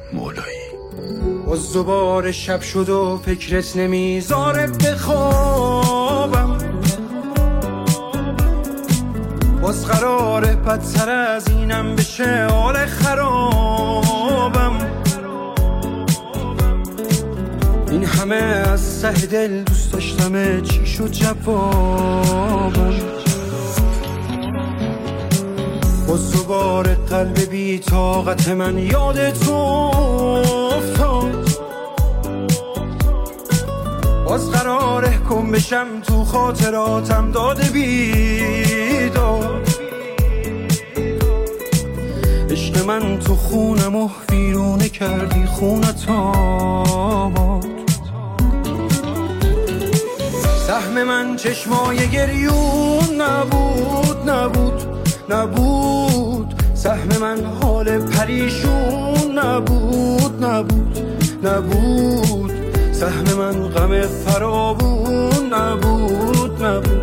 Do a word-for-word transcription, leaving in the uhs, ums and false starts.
مولایی. باز دوباره شب شد و فکرت نمیذاره بخوابم، باز قراره بدتر از اینم بشه حال خرابم. این همه از ته دل دوست داشتمه، چی شد جوابم؟ باز دوباره قلب بی طاقت من یادت افتاد، باز قراره گم بشم تو خاطراتم داده بیداد. عشق من تو خونم و ویرونه کردی خونت آباد. سهم من چشمای گریون نبود نبود نبود، سهم من حال پریشون نبود نبود نبود، سهم من غم فراوون نبود نبود.